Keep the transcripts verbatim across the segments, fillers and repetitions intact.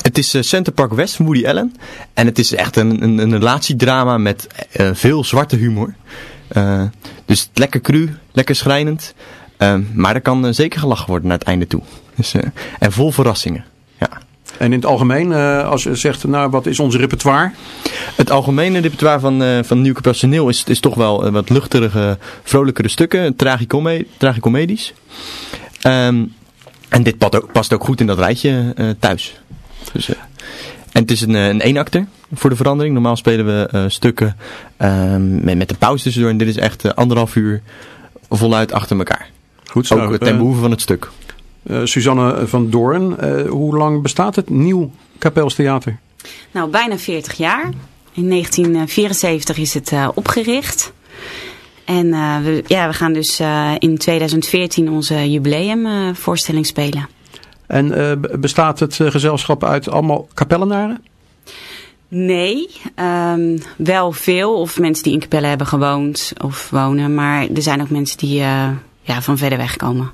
Het is uh, Center Park West van Woody Allen. En het is echt een, een, een relatiedrama met uh, veel zwarte humor. Uh, dus lekker cru, lekker schrijnend. Uh, maar er kan uh, zeker gelachen worden naar het einde toe. Dus, uh, en vol verrassingen. Ja. En in het algemeen, uh, als je zegt, nou, wat is ons repertoire? Het algemene repertoire van, uh, van Nieuw Personeel is, is toch wel uh, wat luchtige, vrolijkere stukken. Tragicome- tragicomedies. Um, en dit past ook, past ook goed in dat rijtje uh, thuis. Dus, uh, en het is een, een eenakter voor de verandering. Normaal spelen we uh, stukken uh, met, met een pauze tussendoor. En dit is echt uh, anderhalf uur voluit achter elkaar. Goed zo. Ook ten behoeve van het stuk. Uh, Suzanne van Doorn, uh, hoe lang bestaat het Nieuw Kapelstheater? Nou, bijna veertig jaar. In negentien vierenzeventig is het uh, opgericht. En uh, we, ja, we gaan dus uh, in tweeduizend veertien onze jubileumvoorstelling uh, spelen. En uh, bestaat het uh, gezelschap uit allemaal kapellenaren? Nee, um, wel veel. Of mensen die in Capelle hebben gewoond of wonen. Maar er zijn ook mensen die uh, ja, van verder weg komen.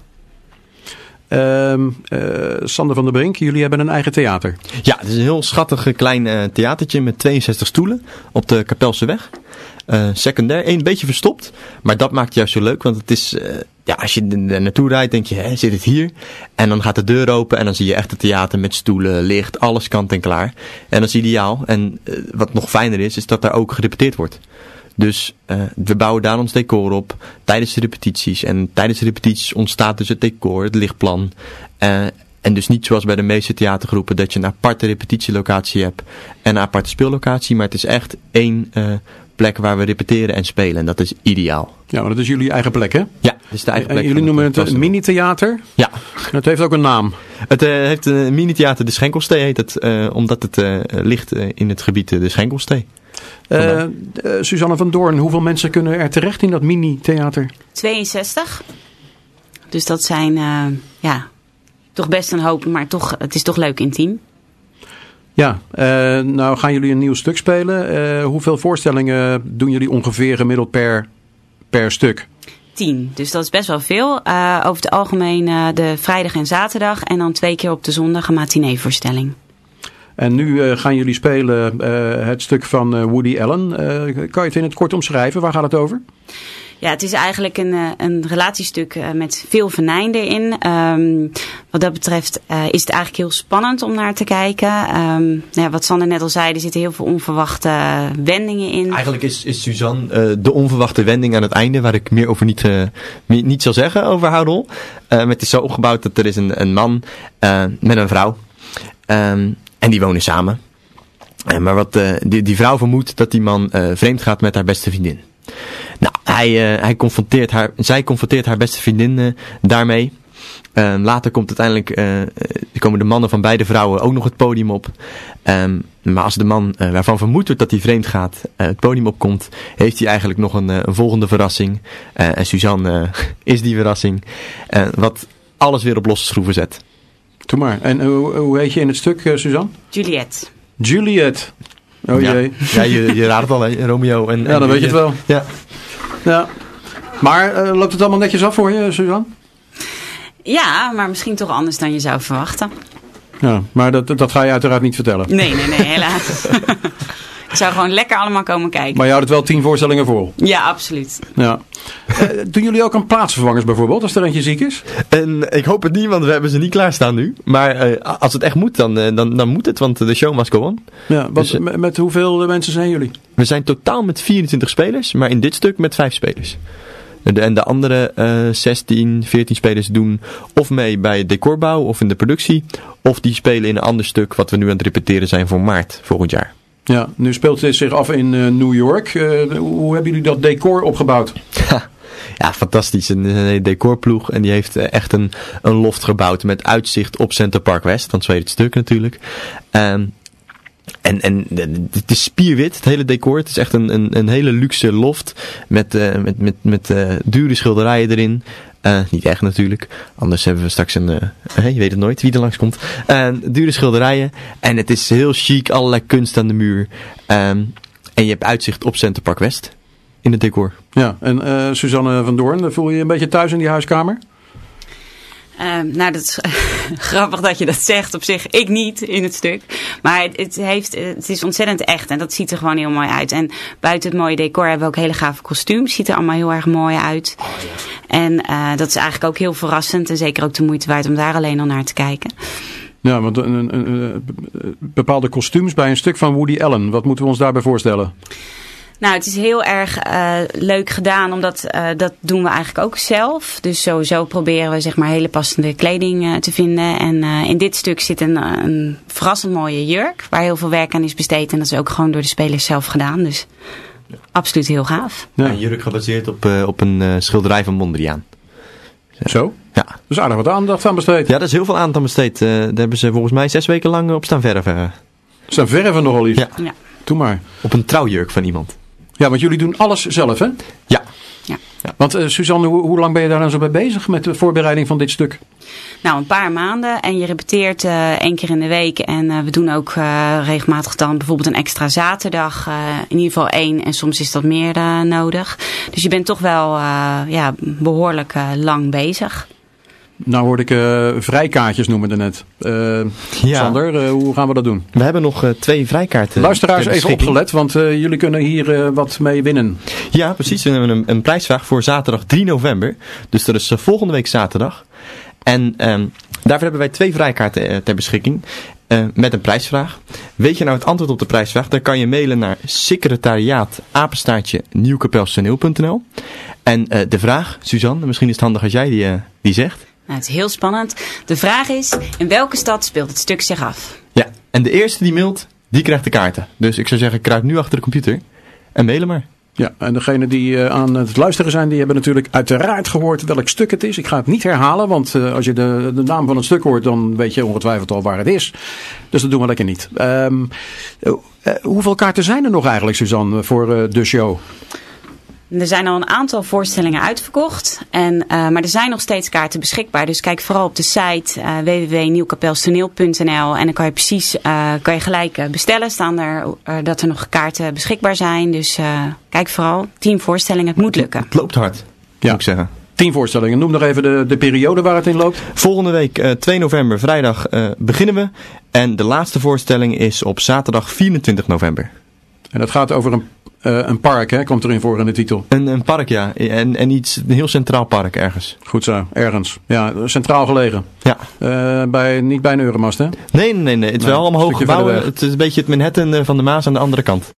Uh, uh, Sander van der Brink, jullie hebben een eigen theater. Ja, het is een heel schattig klein uh, theatertje met tweeënzestig stoelen op de Kapelseweg. Uh, secundair, een beetje verstopt, maar dat maakt het juist zo leuk, want het is, uh, ja, als je er naartoe rijdt, denk je, hè, zit het hier? En dan gaat de deur open en dan zie je echt het theater met stoelen, licht, alles kant en klaar. En dat is ideaal. En uh, wat nog fijner is, is dat daar ook gerepeteerd wordt. Dus uh, we bouwen daar ons decor op tijdens de repetities. En tijdens de repetities ontstaat dus het decor, het lichtplan. Uh, en dus niet zoals bij de meeste theatergroepen dat je een aparte repetitielocatie hebt en een aparte speellocatie. Maar het is echt één uh, plek waar we repeteren en spelen. En dat is ideaal. Ja, maar dat is jullie eigen plek, hè? Ja, dat is de eigen plek. En jullie noemen het een mini-theater? Ja. Het heeft ook een naam. Het uh, heeft een mini-theater, de Schenkelstee heet het. Uh, omdat het uh, ligt uh, in het gebied uh, de Schenkelstee. Uh, uh, Suzanne van Doorn, hoeveel mensen kunnen er terecht in dat mini-theater? tweeënzestig. Dus dat zijn, uh, ja, toch best een hoop, maar toch, het is toch leuk intiem. Ja, uh, nou gaan jullie een nieuw stuk spelen. Uh, hoeveel voorstellingen doen jullie ongeveer gemiddeld per, per stuk? Tien, dus dat is best wel veel. Uh, over het algemeen uh, de vrijdag en zaterdag en dan twee keer op de zondag een matinee-voorstelling. En nu uh, gaan jullie spelen uh, het stuk van uh, Woody Allen. Uh, kan je het in het kort omschrijven? Waar gaat het over? Ja, het is eigenlijk een, een relatiestuk met veel venijn erin. Um, wat dat betreft uh, is het eigenlijk heel spannend om naar te kijken. Um, ja, wat Sander net al zei, er zitten heel veel onverwachte wendingen in. Eigenlijk is, is Suzanne uh, de onverwachte wending aan het einde, waar ik meer over niet, uh, meer, niet zal zeggen over haar rol. Uh, maar het is zo opgebouwd dat er is een, een man uh, met een vrouw. Um, en die wonen samen. Uh, maar wat uh, die, die vrouw vermoedt dat die man uh, vreemd gaat met haar beste vriendin. Nou, hij, uh, hij confronteert haar, zij confronteert haar beste vriendin uh, daarmee. Uh, later komt uiteindelijk, uh, komen de mannen van beide vrouwen ook nog het podium op. Um, maar als de man uh, waarvan vermoed wordt dat hij vreemd gaat uh, het podium opkomt, heeft hij eigenlijk nog een, uh, een volgende verrassing. Uh, en Suzanne uh, is die verrassing. Uh, wat alles weer op losse schroeven zet. Doe maar. En hoe, hoe heet je in het stuk, uh, Suzanne? Juliette. Juliette. Oh ja. jee. Ja, je, je raadt het al, hè? Romeo en... Ja, dan en, weet je het wel. Ja. Ja. Maar uh, loopt het allemaal netjes af voor je, Suzanne? Ja, maar misschien toch anders dan je zou verwachten. Ja, maar dat, dat ga je uiteraard niet vertellen. Nee, nee, nee, helaas. Ik zou gewoon lekker allemaal komen kijken. Maar je houdt het wel tien voorstellingen vol? Ja, absoluut. Ja. Uh, doen jullie ook aan plaatsvervangers bijvoorbeeld, als er eentje ziek is? En ik hoop het niet, want we hebben ze niet klaarstaan nu. Maar uh, als het echt moet, dan, uh, dan, dan moet het, want de show must go on. Ja, wat, dus, uh, met, met hoeveel mensen zijn jullie? We zijn totaal met vierentwintig spelers, maar in dit stuk met vijf spelers. De, en de andere uh, zestien, veertien spelers doen of mee bij het decorbouw of in de productie. Of die spelen in een ander stuk wat we nu aan het repeteren zijn voor maart volgend jaar. Ja, nu speelt het zich af in uh, New York. Uh, hoe hebben jullie dat decor opgebouwd? Ja, fantastisch. Een, een decorploeg en die heeft uh, echt een, een loft gebouwd met uitzicht op Center Park West. Dan zweet het stuk natuurlijk. Um, En, en het is spierwit, het hele decor. Het is echt een, een, een hele luxe loft met, uh, met, met, met uh, dure schilderijen erin. Uh, niet echt natuurlijk, anders hebben we straks een... Uh, hey, je weet het nooit wie er langskomt. Uh, dure schilderijen en het is heel chic, allerlei kunst aan de muur. Um, en je hebt uitzicht op Center Park West in het decor. Ja, en uh, Suzanne van Doorn, voel je je een beetje thuis in die huiskamer? Uh, nou, dat is, grappig dat je dat zegt. Op zich, ik niet in het stuk. Maar het, het, heeft, het is ontzettend echt. En dat ziet er gewoon heel mooi uit. En buiten het mooie decor hebben we ook hele gave kostuums. Ziet er allemaal heel erg mooi uit. Oh, ja. En uh, dat is eigenlijk ook heel verrassend. En zeker ook de moeite waard om daar alleen al naar te kijken. Ja, want een, een, een, bepaalde kostuums bij een stuk van Woody Allen. Wat moeten we ons daarbij voorstellen? Nou, het is heel erg uh, leuk gedaan, omdat uh, dat doen we eigenlijk ook zelf. Dus sowieso proberen we zeg maar hele passende kleding uh, te vinden. En uh, in dit stuk zit een, een verrassend mooie jurk, waar heel veel werk aan is besteed. En dat is ook gewoon door de spelers zelf gedaan. Dus ja. Absoluut heel gaaf. Ja, een jurk gebaseerd op, uh, op een uh, schilderij van Mondriaan. Zo? Ja. Dus aardig wat aandacht aan besteed. Ja, daar is heel veel aandacht aan besteed. Uh, daar hebben ze volgens mij zes weken lang op staan verven. Staan verven nogal iets? Ja. ja. Doe maar. Op een trouwjurk van iemand. Ja, want jullie doen alles zelf, hè? Ja. ja. ja. Want uh, Suzanne, hoe, hoe lang ben je daar dan zo mee bezig met de voorbereiding van dit stuk? Nou, een paar maanden. En je repeteert uh, één keer in de week. En uh, we doen ook uh, regelmatig dan bijvoorbeeld een extra zaterdag. Uh, in ieder geval één. En soms is dat meer uh, nodig. Dus je bent toch wel uh, ja, behoorlijk uh, lang bezig. Nou hoorde ik uh, vrijkaartjes noemen daarnet. Uh, ja. Sander, uh, hoe gaan we dat doen? We hebben nog uh, twee vrijkaarten. Luisteraars, even opgelet, want uh, jullie kunnen hier uh, wat mee winnen. Ja, precies. We hebben een, een prijsvraag voor zaterdag drie november. Dus dat is uh, volgende week zaterdag. En um, daarvoor hebben wij twee vrijkaarten uh, ter beschikking. Uh, met een prijsvraag. Weet je nou het antwoord op de prijsvraag? Dan kan je mailen naar secretariaat apenstaartje nieuwkapelstoneel punt n l. En uh, de vraag, Suzanne, misschien is het handig als jij die, uh, die zegt. Nou, het is heel spannend. De vraag is, in welke stad speelt het stuk zich af? Ja, en de eerste die mailt, die krijgt de kaarten. Dus ik zou zeggen, kruip nu achter de computer en mailen maar. Ja, en degene die uh, aan het luisteren zijn, die hebben natuurlijk uiteraard gehoord welk stuk het is. Ik ga het niet herhalen, want uh, als je de, de naam van het stuk hoort, dan weet je ongetwijfeld al waar het is. Dus dat doen we lekker niet. Um, uh, uh, hoeveel kaarten zijn er nog eigenlijk, Suzanne, voor uh, de show? Er zijn al een aantal voorstellingen uitverkocht. En, uh, maar er zijn nog steeds kaarten beschikbaar. Dus kijk vooral op de site uh, w w w punt nieuwkapelstoneel punt n l. En dan kan je precies uh, kan je gelijk uh, bestellen. Staan er uh, dat er nog kaarten beschikbaar zijn. Dus uh, kijk vooral. Tien voorstellingen. Het moet lukken. Het loopt hard, ja. Moet ik zeggen. Tien voorstellingen. Noem nog even de, de periode waar het in loopt. Volgende week uh, twee november, vrijdag, uh, beginnen we. En de laatste voorstelling is op zaterdag vierentwintig november. En dat gaat over een Uh, een park, hè, komt erin voor in de titel. Een, een park, ja. En, en iets, een heel centraal park ergens. Goed zo, ergens. Ja, centraal gelegen. Ja. Uh, bij, niet bij een Euromast, hè? Nee, nee, nee. Het is nee, wel allemaal hoge gebouwen. Het is een beetje het Manhattan van de Maas aan de andere kant.